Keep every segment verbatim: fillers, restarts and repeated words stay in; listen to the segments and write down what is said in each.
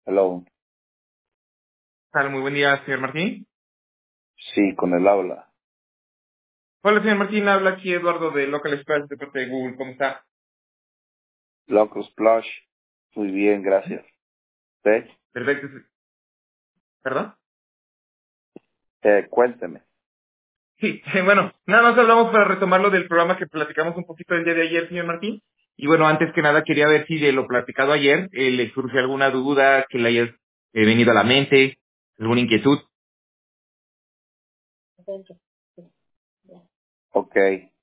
Hello. Hola, muy buen día, señor Martín. Sí, con el habla. Hola, señor Martín. Habla aquí Eduardo de Local Express de parte de Google. ¿Cómo está? Locus Plush. Muy bien, gracias. ¿Usted? Perfecto. sí. ¿Perdón? Eh, cuénteme. Sí, bueno, nada más hablamos para retomar lo del programa que platicamos un poquito el día de ayer, señor Martín. Y bueno, antes que nada quería ver si de lo platicado ayer eh, le surge alguna duda que le haya eh, venido a la mente, alguna inquietud. Ok.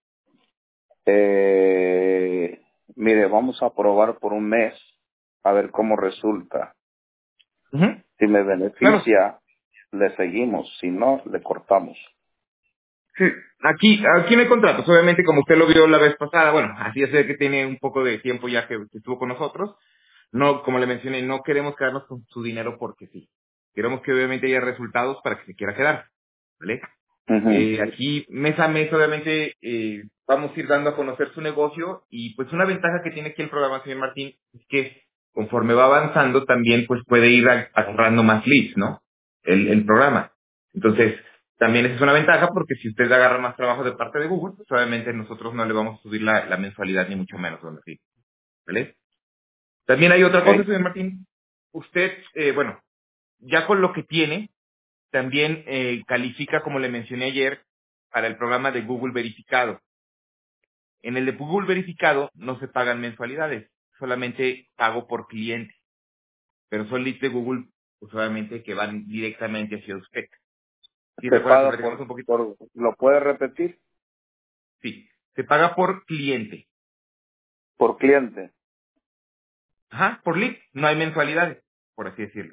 Eh, mire, vamos a probar por un mes a ver cómo resulta. Ujú. Si me Claro. beneficia, le seguimos. Si no, le cortamos. Sí, aquí, aquí no hay contratos. Obviamente, como usted lo vio la vez pasada, bueno, así es que tiene un poco de tiempo ya que, que estuvo con nosotros. No, como le mencioné, no queremos quedarnos con su dinero porque sí. Queremos que obviamente haya resultados para que se quiera quedar, ¿vale? Ujú. Eh, aquí, mes a mes, obviamente, eh, vamos a ir dando a conocer su negocio y pues una ventaja que tiene aquí el programa, señor Martín, es que conforme va avanzando también pues puede ir a- agarrando más leads, ¿no? El, el programa. Entonces, también esa es una ventaja porque si usted agarra más trabajo de parte de Google, pues obviamente nosotros no le vamos a subir la, la mensualidad ni mucho menos, don Martín, ¿vale? También hay otra cosa, Ok. señor Martín. Usted, eh, bueno, ya con lo que tiene, también eh, califica, como le mencioné ayer, para el programa de Google Verificado. En el de Google Verificado no se pagan mensualidades, solamente pago por cliente, pero son leads de Google, pues obviamente que van directamente hacia usted. ¿Sí Se recuerda que paga platicamos por, un poquito? por, ¿lo puede repetir? Sí, se paga por cliente. Por cliente. Ajá, por lead, no hay mensualidades, por así decirlo.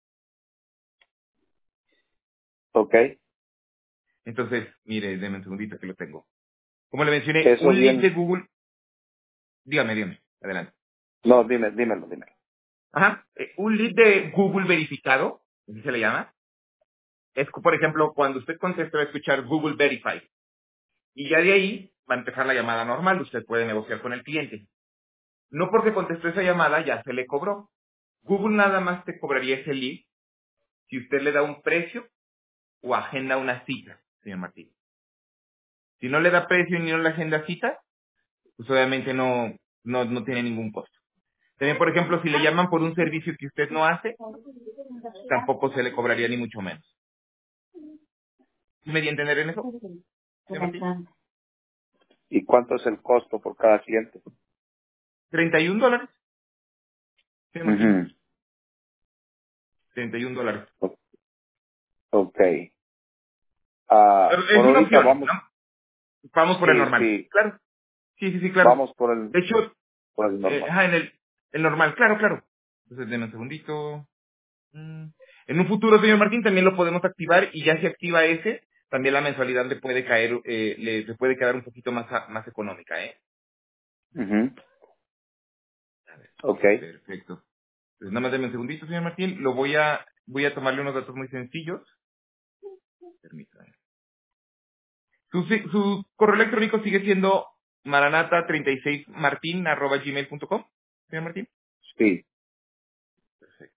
Ok. Entonces, mire, denme un segundito que lo tengo. Como le mencioné, Eso un lead bien. de Google, dígame, dígame, adelante. No, dime, dímelo, dímelo. Ajá. Eh, un lead de Google verificado, así se le llama, es, por ejemplo, cuando usted contesta va a escuchar Google Verify. Y ya de ahí va a empezar la llamada normal. Usted puede negociar con el cliente. No porque contestó esa llamada ya se le cobró. Google nada más te cobraría ese lead si usted le da un precio o agenda una cita, señor Martín. Si no le da precio ni no le agenda cita, pues obviamente no, no, no tiene ningún costo. También, por ejemplo, si le llaman por un servicio que usted no hace, tampoco se le cobraría ni mucho menos. ¿Sí me di a entender en eso, señor Martín? ¿Y cuánto es el costo por cada cliente? treinta y un dólares, señor Martín. Ujú. treinta y un dólares. O- Ok. Ah, Pero por es una ahorita opción, vamos, ¿no? Vamos por el sí, normal. sí, Claro. Sí, sí, sí, claro. vamos por el, De hecho, por el eh, normal. ajá, en el, el normal, claro, claro. Entonces, denme un segundito. Mm. En un futuro, señor Martín, también lo podemos activar y ya se activa ese, también la mensualidad le puede caer, eh, le, le puede quedar un poquito más, a- más económica, ¿eh? Ujú. A ver, Ok. perfecto. Pues nada más denme un segundito, señor Martín. Lo voy a, voy a tomarle unos datos muy sencillos. Permítame. Su, si- su correo electrónico sigue siendo maranata treinta y seis martin arroba gmail punto com, señor Martín. Sí, Perfecto.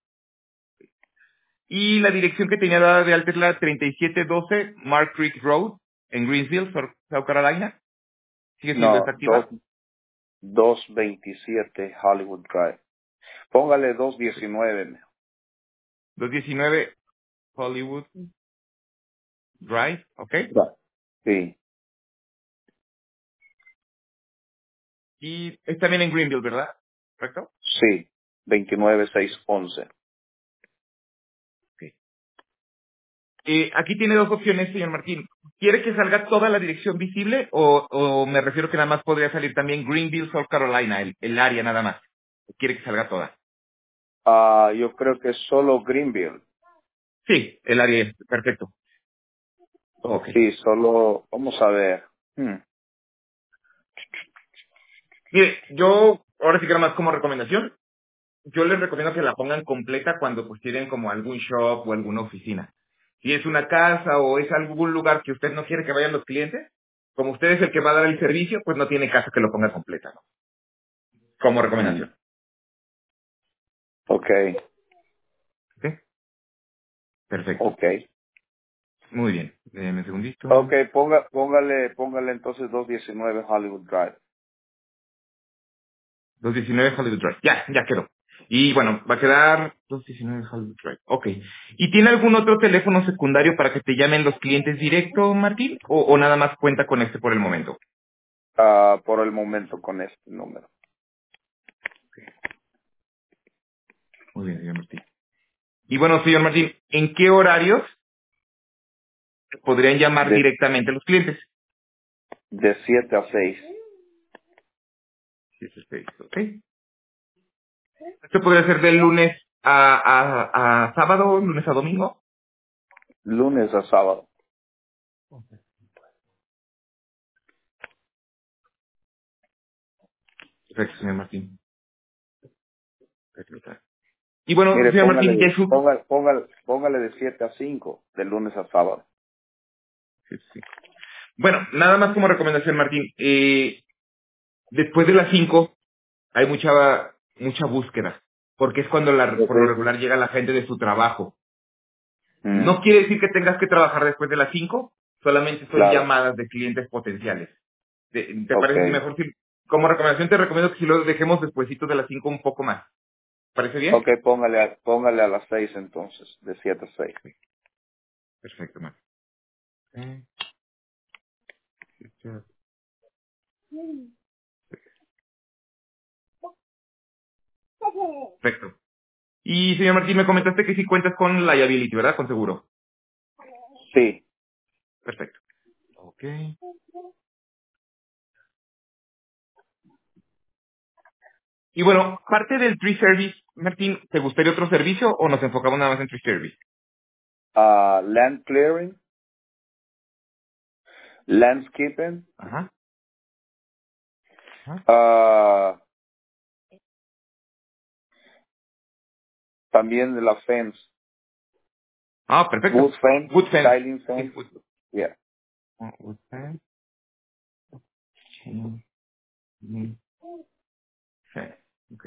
Y la dirección que tenía dada de alta es la treinta y siete doce Mark Creek Road en Greensville, Sor- South Carolina. ¿Sigue siendo no, esta dos, activa? dos veintisiete Hollywood Drive. Póngale dos diecinueve. mejor. doscientos diecinueve Hollywood Drive, ¿ok? Va. Sí, Y es también en Greenville, ¿verdad? ¿Correcto? sí, veintinueve seiscientos once. Ok. Eh, aquí tiene dos opciones, señor Martín. ¿Quiere que salga toda la dirección visible o, o me refiero que nada más podría salir también Greenville, South Carolina, el, el área nada más? ¿O quiere que salga toda? Ah, yo creo que es solo Greenville. Sí, el área, perfecto. Ok. Sí, solo, vamos a ver. Hmm. Mire, yo, ahora sí que nada más como recomendación, yo les recomiendo que la pongan completa cuando pues tienen como algún shop o alguna oficina. Si es una casa o es algún lugar que usted no quiere que vayan los clientes, como usted es el que va a dar el servicio, pues no tiene caso que lo ponga completa, ¿no? Como Ujú. recomendación. Ok. Perfecto. Ok. Muy bien. Déjeme un segundito. Ok, ponga, póngale, póngale entonces doscientos diecinueve Hollywood Drive. doscientos diecinueve Hollywood Drive. Ya, ya quedó. Y bueno, va a quedar doscientos diecinueve Hollywood Drive. Ok. ¿Y tiene algún otro teléfono secundario para que te llamen los clientes directo, Martín? ¿O, o nada más cuenta con este por el momento? Ah, por el momento con este número. Muy bien, señor Martín. Y bueno, señor Martín, ¿en qué horarios podrían llamar De, directamente a los clientes? de siete a seis. Sí, sí, sí, ok. ¿Esto podría ser del lunes a, a, a sábado, lunes a domingo? Lunes a sábado. Perfecto, señor Martín. Perfecto. Y bueno, Mire, señor póngale, Martín, ya de- es su... póngale, póngale, póngale de siete a cinco, de lunes a sábado. Sí, sí. Bueno, nada más como recomendación, Martín. Eh, después de las cinco hay mucha mucha búsqueda, porque es cuando la, por lo Ok. regular llega la gente de su trabajo. Mm, No quiere decir que tengas que trabajar después de las cinco, solamente son claro. llamadas de clientes potenciales. ¿Te, te Ok. parece si mejor si, como recomendación te recomiendo que si lo dejemos despuesito de las cinco un poco más? ¿Parece bien? Ok, póngale a, póngale a las seis entonces, de siete a seis. Perfecto, Martín. Eh, Perfecto. Y señor Martín, me comentaste que sí cuentas con liability, ¿verdad? Con seguro. Sí. Perfecto. Ok. Y bueno, parte del Tree Service, Martín, ¿te gustaría otro servicio o nos enfocamos nada más en Tree Service? Ah, land clearing, landscaping, Ajá. Ajá. ah, también de la fence, Ah, perfecto. wood fence, Wood fence. tiling Sí, fence. wood, Yeah. wood fence. Mm, mm, sí. Ok.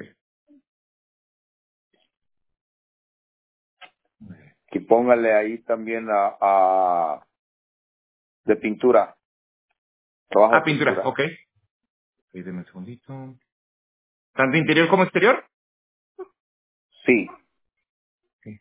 Muy bien. Y póngale ahí también a, a de pintura, trabajo Ah, de pintura. pintura. Ok. Sí, deme un segundito. ¿Tanto interior como exterior? Sí. Sí.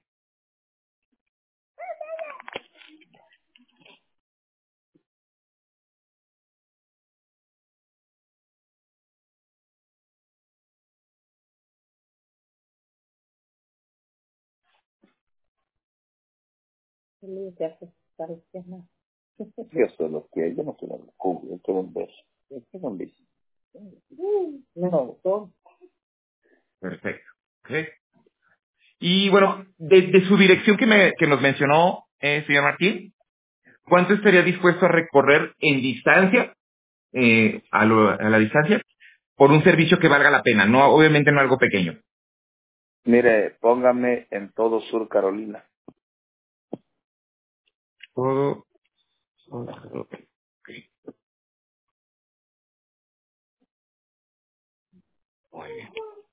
Eso es lo que yo no quiero un cubo, yo quiero un beso. Yo quiero un beso. No, no. Perfecto. Ok. Y bueno, de, de su dirección que, me, que nos mencionó, eh, señor Martín, ¿cuánto estaría dispuesto a recorrer en distancia, eh, a, lo- a la distancia, por un servicio que valga la pena? No, obviamente no algo pequeño. Mire, póngame en todo Sur Carolina. Todo. todo- ok. Muy bien.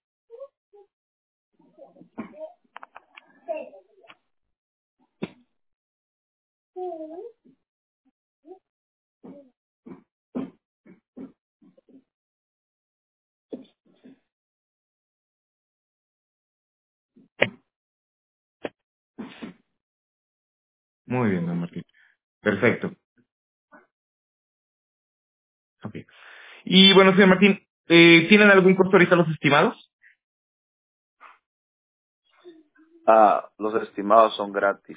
Muy bien, don Martín. Perfecto. Ok. Y bueno, señor Martín, eh, ¿tienen algún costo ahorita los estimados? Ah, los estimados son gratis.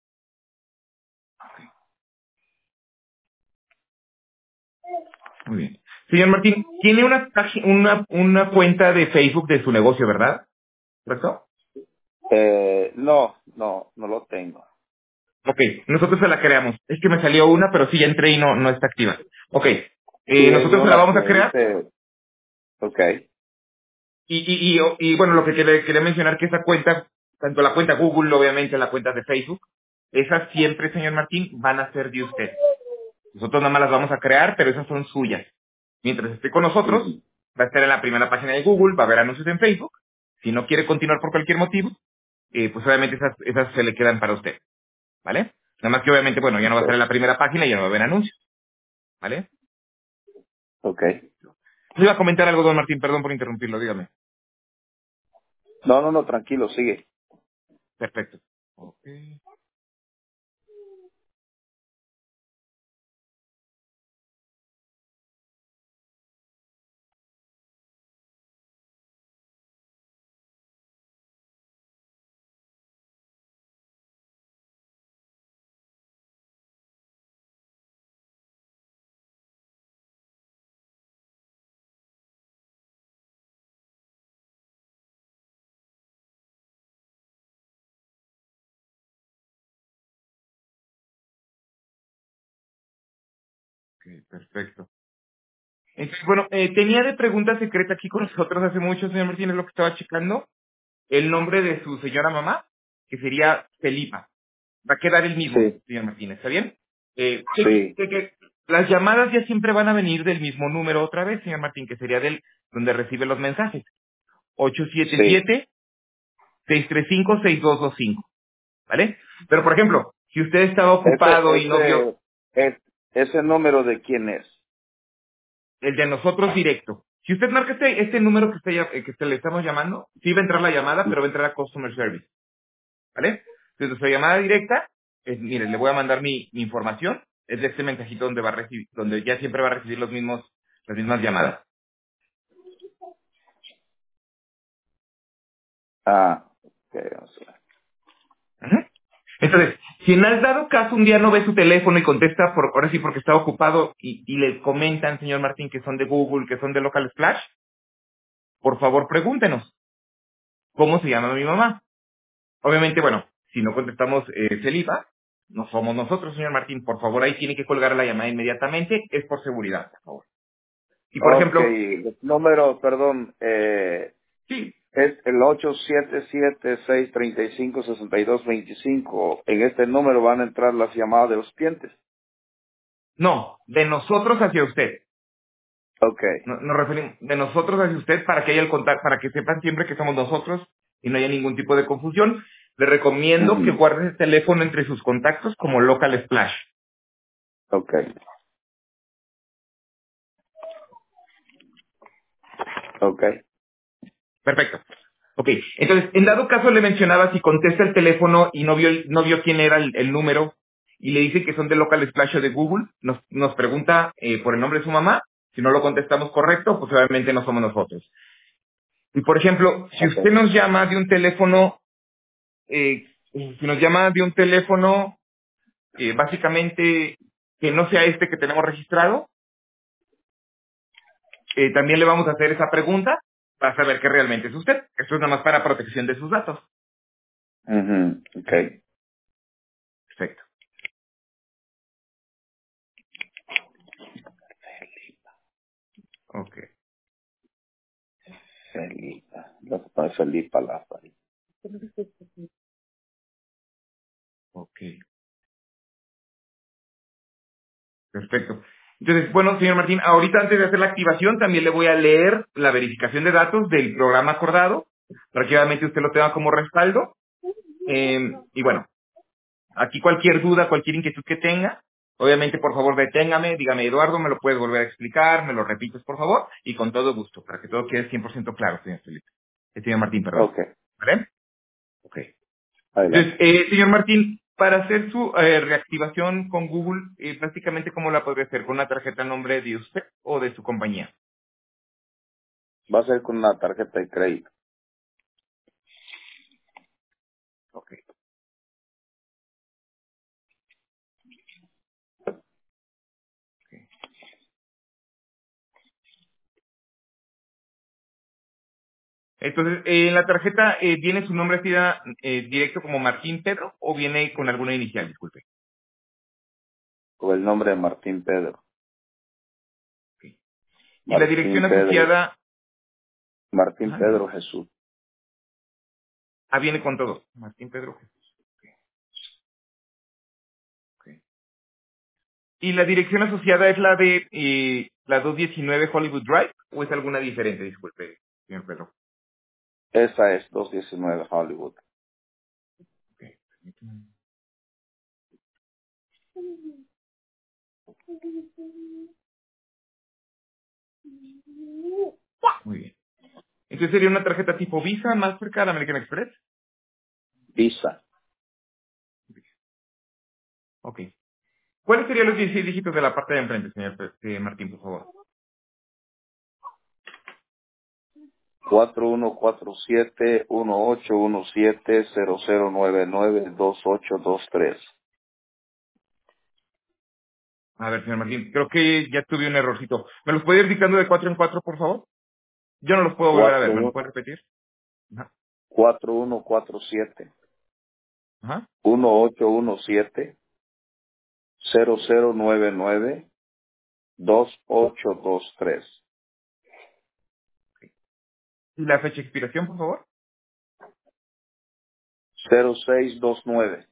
Muy bien. Señor Martín, tiene una, página- una, una cuenta de Facebook de su negocio, ¿verdad? ¿Correcto? Eh, no, no, no lo tengo. Ok, nosotros se la creamos. Es que me salió una, pero sí ya entré y no, no está activa. Ok, Sí, eh, hay nosotros se la una vamos que a crear. dice, ok, Y, y, y, y, bueno, lo que quería, quería mencionar que esa cuenta, tanto la cuenta Google, obviamente, la cuenta de Facebook, esas siempre, señor Martín, van a ser de usted. Nosotros nada más las vamos a crear, pero esas son suyas. Mientras esté con nosotros, ujú, va a estar en la primera página de Google, va a haber anuncios en Facebook. Si no quiere continuar por cualquier motivo, eh, pues obviamente esas, esas se le quedan para usted. ¿vale? Nada más que obviamente, bueno, ya no va a estar en Ok. la primera página y ya no va a haber anuncios, ¿vale? Ok. Le iba a comentar algo, don Martín, perdón por interrumpirlo, dígame. No, no, no, tranquilo, sigue. Perfecto. Ok, ok, perfecto. Entonces, bueno, eh, tenía de pregunta secreta aquí con nosotros hace mucho, señor Martín, es lo que estaba checando, el nombre de su señora mamá, que sería Felipa. Va a quedar el mismo, Sí, señor Martínez, ¿está bien? Eh, cheque, sí, cheque. Las llamadas ya siempre van a venir del mismo número otra vez, señor Martín, que sería del donde recibe los mensajes. ocho siete sí. siete, seis tres cinco, seis dos dos cinco, ¿vale? Pero, por ejemplo, si usted estaba ocupado Ese, y no vio ese, es, ese número de quién es. el de nosotros directo, si usted marca este, este número que, usted, ya- eh, que usted le estamos llamando, sí va a entrar la llamada, pero va a entrar a Customer Service. ¿Vale? Entonces, su llamada directa es, mire, le voy a mandar mi, mi información, es de este mensajito donde va a recibir, donde ya siempre va a recibir los mismos, las mismas llamadas. Ah, ok, vamos a ver. Ujú. Entonces, si en el dado caso un día no ve su teléfono y contesta por, ahora sí porque está ocupado y, y le comentan, señor Martín, que son de Google, que son de Local Splash, por favor pregúntenos, ¿cómo se llama mi mamá? Obviamente, bueno, si no contestamos eh, Celipa, no somos nosotros, señor Martín, por favor ahí tiene que colgar la llamada inmediatamente, es por seguridad, por favor. Y por Ok, ejemplo, el número, perdón, eh, sí, es el ocho siete siete, seis tres cinco, seis dos dos cinco. En este número van a entrar las llamadas de los clientes. no, de nosotros hacia usted. Ok. No- Nos referimos de nosotros hacia usted para que haya el contacto, para que sepan siempre que somos nosotros y no haya ningún tipo de confusión. Le recomiendo que Ujú. guarde el teléfono entre sus contactos como Local Splash. Ok, ok, Perfecto. Ok, entonces, en dado caso le mencionaba si contesta el teléfono y no vio, el- no vio quién era el, el número y le dice que son de Local Splash o de Google, nos, nos pregunta eh, por el nombre de su mamá. Si no lo contestamos correcto, pues obviamente no somos nosotros. Y por ejemplo, si ok. usted nos llama de un teléfono eh, si nos llama de un teléfono, eh, básicamente que no sea este que tenemos registrado, eh, también le vamos a hacer esa pregunta para saber que realmente es usted. Esto es nada más para protección de sus datos. Ujú, ok. Perfecto. Ok. Felipa. Lo que pasa es Felipa la Ok. Perfecto. Entonces, bueno, señor Martín, ahorita antes de hacer la activación también le voy a leer la verificación de datos del programa acordado, para que obviamente usted lo tenga como respaldo. Eh, y bueno, aquí cualquier duda, cualquier inquietud que tenga, obviamente por favor deténgame, dígame Eduardo, me lo puedes volver a explicar, me lo repites por favor, y con todo gusto, para que todo quede cien por ciento claro, señor Felipe. Eh, señor Martín, perdón. Ok, ¿Vale? Ok. Entonces, adelante. eh, señor Martín, para hacer su eh, reactivación con Google, eh, prácticamente ¿cómo la podría hacer? ¿Con una tarjeta a nombre de usted o de su compañía? Va a ser con una tarjeta de crédito. Ok. Entonces, eh, ¿en la tarjeta eh, viene su nombre así eh, directo como Martín Pedro o viene con alguna inicial? Disculpe. Con el nombre de Martín Pedro. Ok. Y la Martín dirección Pedro. asociada, Martín ajá, dígame. Pedro Jesús. Ah, viene con todo. Martín Pedro Jesús. Ok, ok. ¿Y la dirección asociada es la de eh, la doscientos diecinueve Hollywood Drive o es alguna diferente? Disculpe, señor Pedro. Esa es doscientos diecinueve Hollywood. Ok, permítame. Muy bien. Entonces sería una tarjeta tipo Visa, Mastercard, American Express. Visa. Ok. ¿Cuáles serían los dieciséis dígitos de la parte de enfrente, señor eh, Martín, por favor? cuatro uno cuatro siete uno ocho uno siete cero cero nueve nueve dos ocho dos tres. A ver, señor Martín, creo que ya tuve un errorcito. ¿Me los puede ir dictando de cuatro en cuatro, por favor? Yo no los puedo volver a ver. ¿Me los puede repetir? Ajá. cuatro uno cuatro siete Ajá. uno ocho uno siete cero cero nueve nueve dos ocho dos tres. ¿Y la fecha de expiración, por favor? cero seis dos nueve.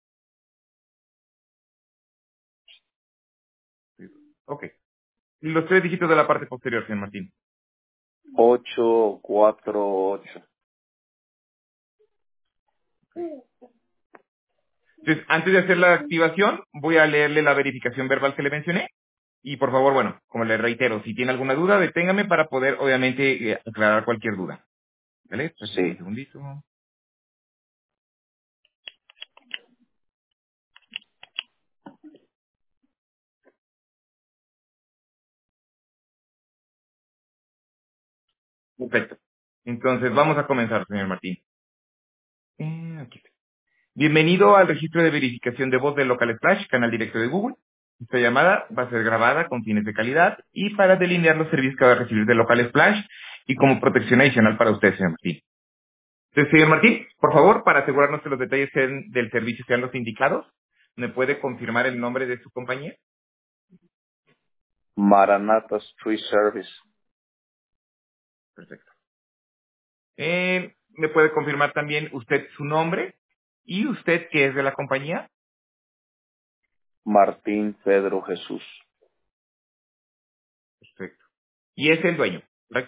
Ok. ¿Y los tres dígitos de la parte posterior, señor Martín? ocho cuatro ocho. Entonces, antes de hacer la activación, voy a leerle la verificación verbal que le mencioné. Y por favor, bueno, como le reitero, si tiene alguna duda, deténgame para poder, obviamente, eh, aclarar cualquier duda. ¿Vale? Permítame un Sí. segundito. Perfecto. Entonces, vamos a comenzar, señor Martín. Eh, aquí está. Bienvenido al registro de verificación de voz de Local Splash, canal directo de Google. Esta llamada va a ser grabada con fines de calidad y para delinear los servicios que va a recibir de Local Splash y como protección adicional para usted, señor Martín. Entonces, señor Martín, por favor, para asegurarnos que los detalles sean- del servicio sean los indicados, ¿me puede confirmar el nombre de su compañía? Maranatha Street Service. Perfecto. Eh, ¿Me puede confirmar también usted su nombre y usted qué es de la compañía? Martín Pedro Jesús. Perfecto. Y es el dueño, ¿correcto?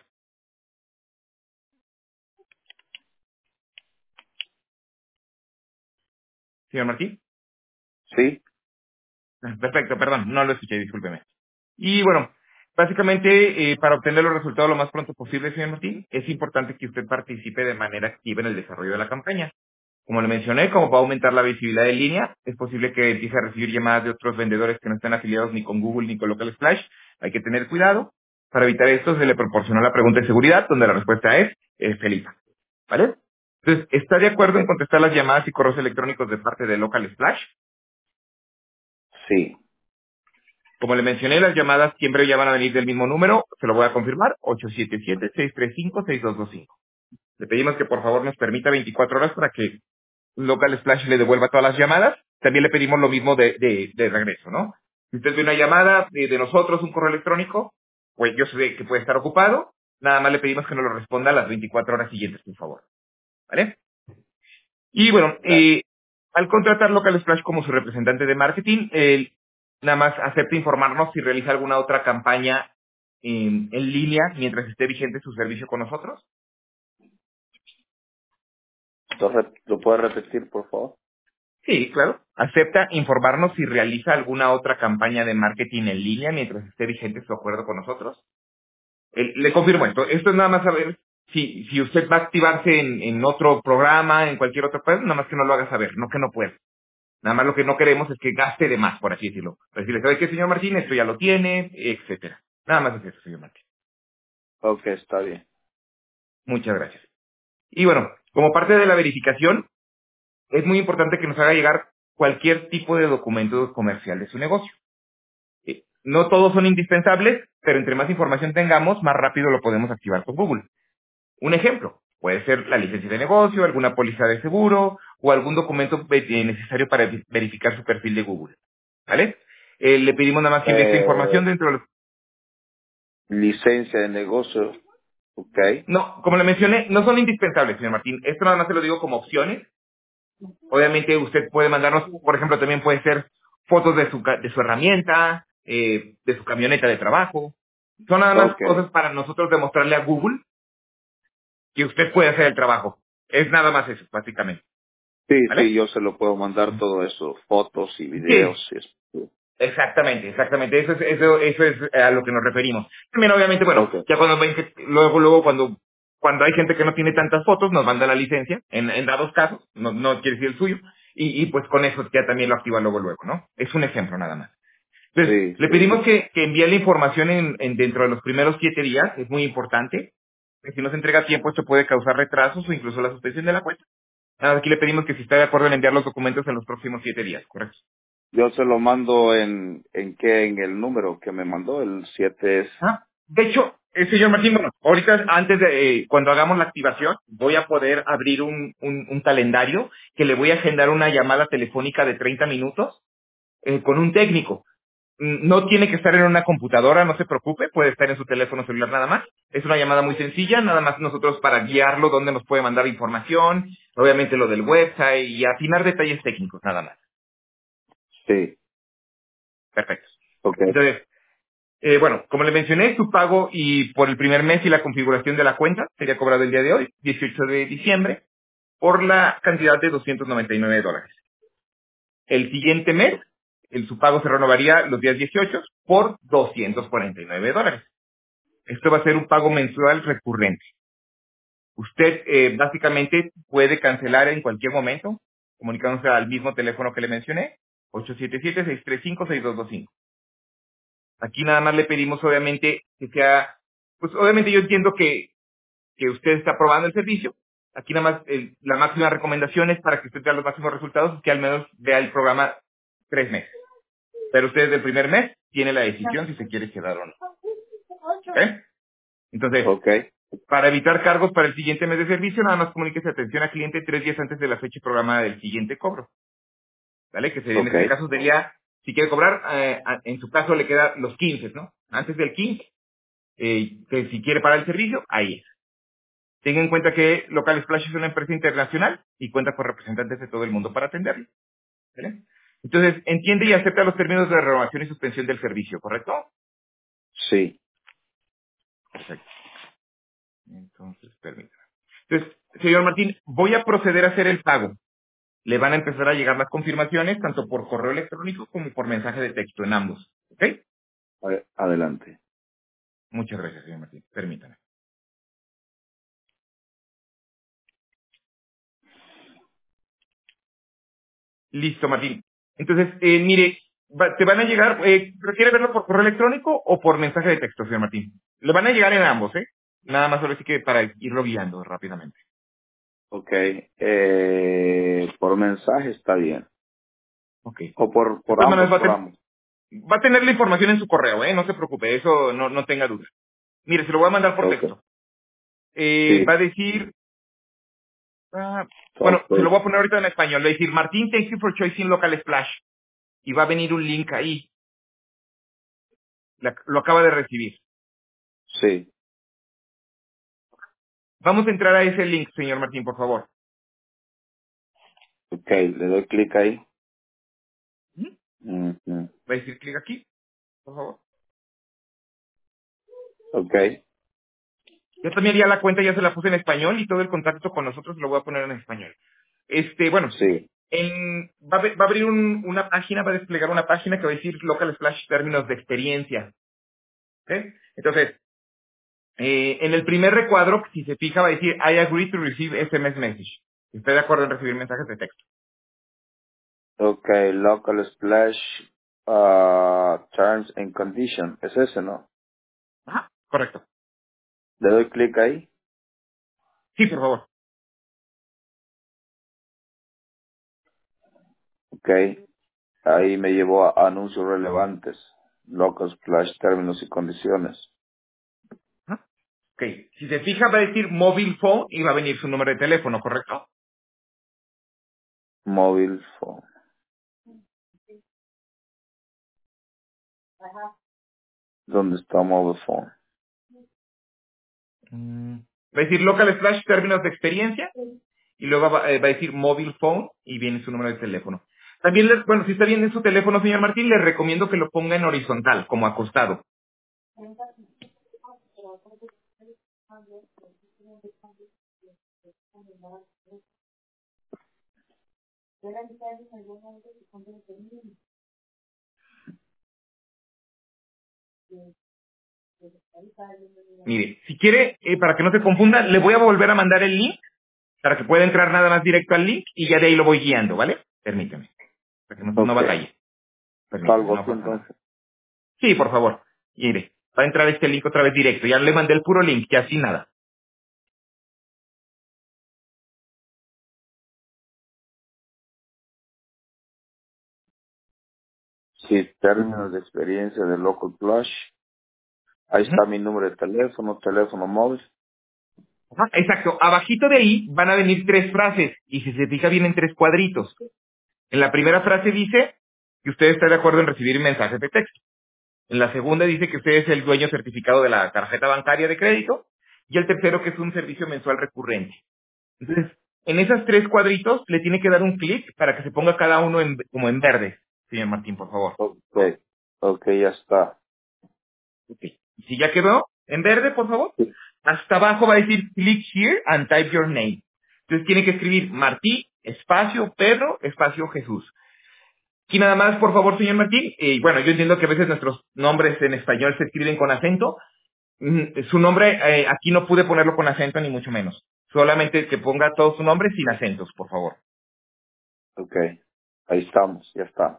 Señor Martín. Sí. Perfecto, perdón, no lo escuché, discúlpeme. Y bueno, básicamente, eh, para obtener los resultados lo más pronto posible, señor Martín, es importante que usted participe de manera activa en el desarrollo de la campaña. Como le mencioné, como va a aumentar la visibilidad en línea, es posible que empiece a recibir llamadas de otros vendedores que no están afiliados ni con Google ni con Local Splash. Hay que tener cuidado. Para evitar esto, se le proporcionó la pregunta de seguridad, donde la respuesta es, es feliz. ¿Vale? Entonces, ¿está de acuerdo Ok. en contestar las llamadas y correos electrónicos de parte de Local Splash? Sí. Como le mencioné, las llamadas siempre ya van a venir del mismo número, se lo voy a confirmar, ocho siete siete, seis tres cinco, seis dos dos cinco. Le pedimos que por favor nos permita veinticuatro horas para que Local Splash le devuelva todas las llamadas. También le pedimos lo mismo de, de, de regreso, ¿no? Si usted ve una llamada de, de nosotros, un correo electrónico, pues yo sé que puede estar ocupado, nada más le pedimos que nos lo responda a las veinticuatro horas siguientes, por favor. ¿Vale? Y bueno, Gracias. eh, al contratar Local Splash como su representante de marketing, él nada más acepta informarnos si realiza alguna otra campaña en, en línea mientras esté vigente su servicio con nosotros. ¿Lo, re- ¿Lo puede repetir, por favor? Sí, claro. Acepta informarnos si realiza alguna otra campaña de marketing en línea mientras esté vigente su acuerdo con nosotros. Eh, le confirmo esto. Esto es nada más saber si, si usted va a activarse en, en otro programa, en cualquier otro país, nada más que no lo haga saber, no que no pueda. Nada más lo que no queremos es que gaste de más, por así decirlo. Para decirle, ¿sabe qué, señor Martín? Esto ya lo tiene, etcétera. Nada más es eso, señor Martín. Ok, está bien. Muchas gracias. Y bueno, como parte de la verificación, es muy importante que nos haga llegar cualquier tipo de documento comercial de su negocio. Eh, No todos son indispensables, pero entre más información tengamos, más rápido lo podemos activar con Google. Un ejemplo, puede ser la licencia de negocio, alguna póliza de seguro o algún documento eh, necesario para vi- verificar su perfil de Google. ¿Vale? Eh, le pedimos nada más que envíe esta información Eh, dentro de los... licencia de negocio. Ok. No, como le mencioné, no son indispensables, señor Martín. Esto nada más se lo digo como opciones. Obviamente usted puede mandarnos, por ejemplo, también puede ser fotos de su, ca- de su herramienta, eh, de su camioneta de trabajo. Son nada más Ok. cosas para nosotros demostrarle a Google que usted puede hacer el trabajo. Es nada más eso, básicamente. Sí, sí, ¿Vale? yo se lo puedo mandar todo eso, fotos y videos. Sí, Si es. Exactamente, exactamente. Eso es, eso, eso es a lo que nos referimos. También obviamente, bueno, Ok. ya cuando ven que, luego, luego cuando, cuando hay gente que no tiene tantas fotos, nos manda la licencia, en, en dados casos, no, no quiere decir el suyo, y, y pues con eso ya también lo activa luego, luego, ¿no? Es un ejemplo nada más. Entonces, Sí, le sí. pedimos que, que envíe la información en, en dentro de los primeros siete días, es muy importante. Que si no se entrega a tiempo, esto puede causar retrasos o incluso la suspensión de la cuenta. Nada más aquí le pedimos que si está de acuerdo en enviar los documentos en los próximos siete días, ¿correcto? Yo se lo mando en, ¿en qué? En el número que me mandó, el siete es. Ah, de hecho, eh, señor Martín, bueno, ahorita antes de, eh, cuando hagamos la activación, voy a poder abrir un, un, un calendario que le voy a agendar una llamada telefónica de treinta minutos eh, con un técnico. Mm, No tiene que estar en una computadora, no se preocupe, puede estar en su teléfono celular nada más. Es una llamada muy sencilla, nada más nosotros para guiarlo, dónde nos puede mandar información, obviamente lo del website y afinar detalles técnicos, nada más. Sí. Perfecto. Ok. Entonces, Eh, bueno, como le mencioné, su pago y por el primer mes y la configuración de la cuenta sería cobrado el día de hoy, dieciocho de diciembre, por la cantidad de doscientos noventa y nueve dólares. El siguiente mes, el, su pago se renovaría los días dieciocho por doscientos cuarenta y nueve dólares. Esto va a ser un pago mensual recurrente. Usted eh, básicamente puede cancelar en cualquier momento, comunicándose al mismo teléfono que le mencioné, ocho siete siete, seis tres cinco, seis dos dos cinco. Aquí nada más le pedimos obviamente que sea, pues obviamente yo entiendo que, que usted está probando el servicio. Aquí nada más el- la máxima recomendación es para que usted vea los máximos resultados, que al menos vea el programa tres meses. Pero usted desde el primer mes tiene la decisión si se quiere quedar o no. ¿Ok? Entonces, Ok. para evitar cargos para el siguiente mes de servicio, nada más comuníquese atención al cliente tres días antes de la fecha programada del siguiente cobro. ¿Vale? Que sería, en Ok. este caso sería, si quiere cobrar, eh, a- en su caso le queda los quince, ¿no? Antes del quince, eh, que si quiere pagar el servicio, ahí es. Tenga en cuenta que Local Splash es una empresa internacional y cuenta con representantes de todo el mundo para atenderlo. ¿Vale? Entonces, entiende y acepta los términos de renovación y suspensión del servicio, ¿correcto? Sí. Perfecto. Entonces, permítame. Entonces, señor Martín, voy a proceder a hacer el pago. Le van a empezar a llegar las confirmaciones tanto por correo electrónico como por mensaje de texto en ambos. ¿Ok? A- Adelante. Muchas gracias, señor Martín. Permítame. Listo, Martín. Entonces, eh, mire, va- te van a llegar, eh, ¿prefiere verlo por correo electrónico o por mensaje de texto, señor Martín? Le van a llegar en ambos, ¿eh? Nada más ahora sí que para irlo guiando rápidamente. Ok. Eh, por mensaje está bien. Ok. O por, De por todas maneras, ambos, va a, por ten- ambos. va a tener la información en su correo, ¿eh? No se preocupe, eso no, no tenga duda. Mire, se lo voy a mandar por Ok. texto. Eh, Sí. va a decir, ah, bueno, Ok. se lo voy a poner ahorita en español. Va a decir, Martín, thank you for choosing Local Splash. Y va a venir un link ahí. La- lo acaba de recibir. Sí. Vamos a entrar a ese link, señor Martín, por favor. Ok. Le doy clic ahí. ¿Mm? Ujú. Va a decir clic aquí, por favor. Ok. Ya también ya la cuenta ya se la puse en español y todo el contacto con nosotros lo voy a poner en español. Este, bueno, Sí. en- va, a, ve- va a abrir un- una página, va a desplegar una página que va a decir Local Splash términos de experiencia. ¿Ok? Entonces, eh, en el primer recuadro, si se fija, va a decir I agree to receive S M S message. Estoy de acuerdo en recibir mensajes de texto. Ok. Local Splash uh, Terms and Condition. Es ese, ¿no? Ajá, correcto. Le doy clic ahí. Sí, por favor. Ok. Ahí me llevó a anuncios relevantes. Local Splash Términos y Condiciones. Ajá. Ok, si se fija, va a decir mobile phone y va a venir su número de teléfono, ¿correcto? Mobile phone. ¿Dónde está mobile phone? Mm, Va a decir Local Splash términos de experiencia y luego va, eh, va a decir mobile phone y viene su número de teléfono. También, le- bueno, si está bien en su teléfono, señor Martín, le recomiendo que lo ponga en horizontal, como acostado. Mire, si quiere, eh, para que no se confunda, le voy a volver a mandar el link para que pueda entrar nada más directo al link y ya de ahí lo voy guiando, ¿vale? Permíteme, para que no, no Ok. batalle. Permíteme, Salgo no así pasa nada. entonces. Sí, por favor. Mire, va a entrar este link otra vez directo. Ya le mandé el puro link, ya sin nada. Sí, términos de experiencia de Local Plush. Ahí Ujú. está mi número de teléfono, teléfono móvil. Ajá, exacto. Abajito de ahí van a venir tres frases y si se fija vienen tres cuadritos. En la primera frase dice que usted está de acuerdo en recibir mensajes de texto. En la segunda dice que usted es el dueño certificado de la tarjeta bancaria de crédito. Y el tercero que es un servicio mensual recurrente. Entonces, en esos tres cuadritos le tiene que dar un clic para que se ponga cada uno en- como en verde, señor Martín, por favor. Ok. Ok, ya está. Ok. Y si ya quedó en verde, por favor, Sí. hasta abajo va a decir click here and type your name. Entonces tiene que escribir Martín, espacio, Pedro, espacio, Jesús. Y nada más, por favor, señor Martín, eh, bueno, yo entiendo que a veces nuestros nombres en español se escriben con acento. Mm, Su nombre, eh, aquí no pude ponerlo con acento ni mucho menos. Solamente que ponga todo su nombre sin acentos, por favor. Ok. Ahí estamos, ya está.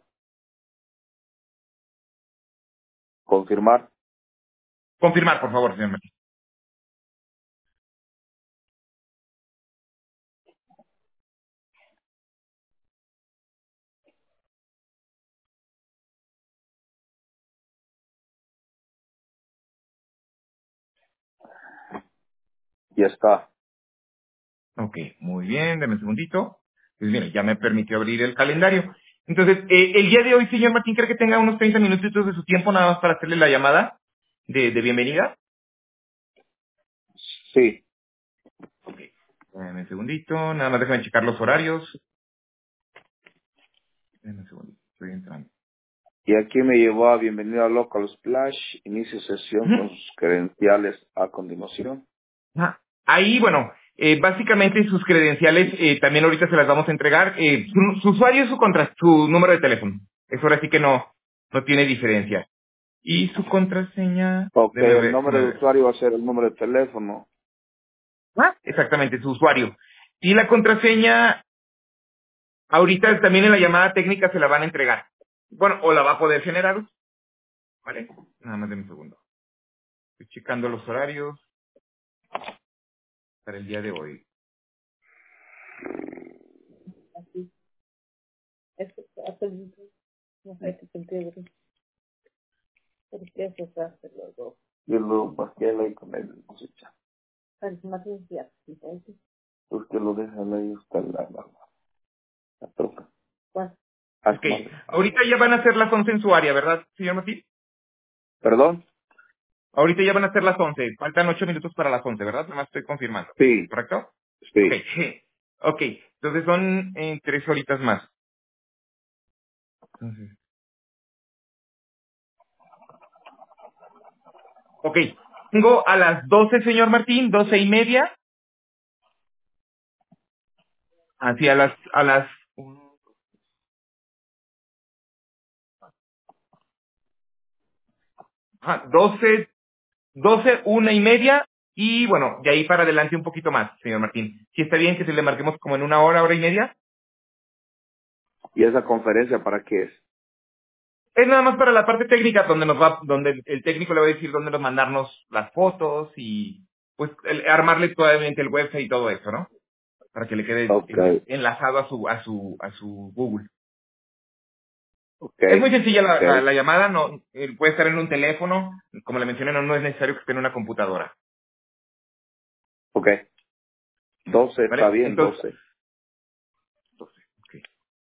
Confirmar. Confirmar, por favor, señor Martín. Ya está. Ok, muy bien, deme un segundito. Pues bien, ya me permitió abrir el calendario. Entonces, eh, el día de hoy, señor Martín, ¿cree que tenga unos treinta minutitos de su tiempo nada más para hacerle la llamada de, de bienvenida? Sí. Ok, deme un segundito, nada más déjame checar los horarios. Deme un segundito, estoy entrando. Y aquí me llevó a bienvenido a Local Splash. Inicio sesión Ujú. con sus credenciales a continuación. Ah, ahí, bueno, eh, básicamente sus credenciales eh, también ahorita se las vamos a entregar. Eh, su, su usuario es su, contra, su número de teléfono. Eso ahora sí que no, no tiene diferencia. Y su contraseña, Ok, déjeme el ver, nombre déjeme de ver. usuario va a ser el número de teléfono. Ah, exactamente, su usuario. Y la contraseña, ahorita también en la llamada técnica se la van a entregar. Bueno, o la va a poder generar, ¿vale? Nada más de un segundo. Estoy checando los horarios para el día de hoy. Yo lo pasé ahí con él. Cosecha. Pues que lo dejan ahí hasta la, la, la troca. Ok, ahorita ya van a ser las once en su área, ¿verdad, señor Martín? ¿Perdón? Ahorita ya van a ser las once. Faltan ocho minutos para las once, ¿verdad? Nada más estoy confirmando. Sí, ¿Correcto? Ok, sí. sí. Ok, entonces son eh, tres horitas más. Entonces, ok, tengo a las doce, señor Martín, doce y media. Así a las, a las, ajá, doce, doce, una y media. Y bueno, de ahí para adelante un poquito más, señor Martín. Si está bien que se le marquemos como en una hora, hora y media. ¿Y esa conferencia para qué es? Es nada más para la parte técnica donde nos va, donde el, el técnico le va a decir dónde nos mandarnos las fotos y pues el- armarle totalmente el website y todo eso, ¿no? Para que le quede Ok, eh, enlazado a su, a su, a su Google. ok, Es muy sencilla la, ok, la, la llamada, no, eh, puede estar en un teléfono, como le mencioné, no, no es necesario que esté en una computadora, ok. Doce está ¿vale? bien, Entonces, doce. entonces, ok.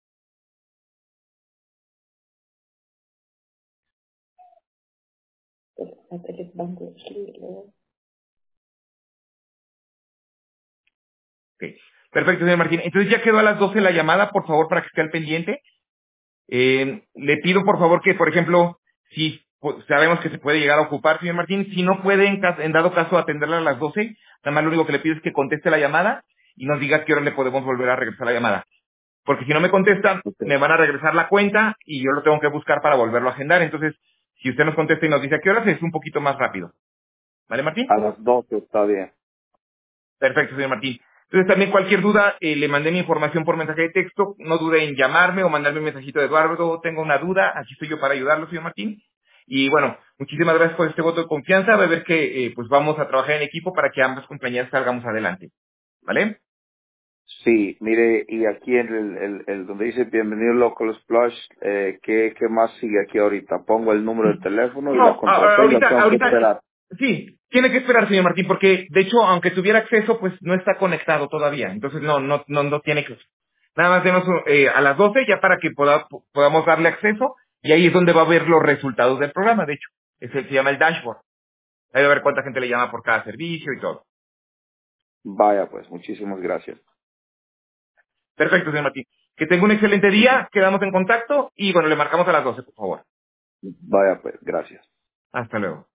Ok. Perfecto, señor Martín. Entonces ya quedó a las doce la llamada, por favor, para que esté al pendiente. Eh, le pido por favor que, por ejemplo, si pues, sabemos que se puede llegar a ocupar, señor Martín, si no puede en, cas- en dado caso atenderla a las doce, nada más lo único que le pido es que conteste la llamada y nos diga a qué hora le podemos volver a regresar la llamada. Porque si no me contesta, Ok, me van a regresar la cuenta y yo lo tengo que buscar para volverlo a agendar. Entonces, Si usted nos contesta y nos dice a qué horas, es un poquito más rápido. ¿Vale, Martín? A las doce está bien. Perfecto, señor Martín. Entonces, también cualquier duda, eh, le mandé mi información por mensaje de texto. No dude en llamarme o mandarme un mensajito de Eduardo. Tengo una duda. Aquí estoy yo para ayudarlo, señor Martín. Y bueno, muchísimas gracias por este voto de confianza. Va a ver que eh, pues vamos a trabajar en equipo para que ambas compañías salgamos adelante. ¿Vale? Sí, mire, y aquí en el, el, el donde dice bienvenido Local Splash, eh, ¿qué, ¿qué más sigue aquí ahorita? Pongo el número de teléfono y la No, a- a- contraseña, ahorita, tengo que ahorita, esperar. sí, tiene que esperar, señor Martín, porque de hecho, aunque tuviera acceso, pues no está conectado todavía. Entonces, no, no, no, no tiene que. Nada más denos eh, a las doce ya para que poda- podamos darle acceso y ahí es donde va a ver los resultados del programa, de hecho. Ese se llama el dashboard. Ahí va a ver cuánta gente le llama por cada servicio y todo. Vaya pues, muchísimas gracias. Perfecto, señor Martín. Que tenga un excelente día, quedamos en contacto y bueno, le marcamos a las doce, por favor. Vaya pues, gracias. Hasta luego.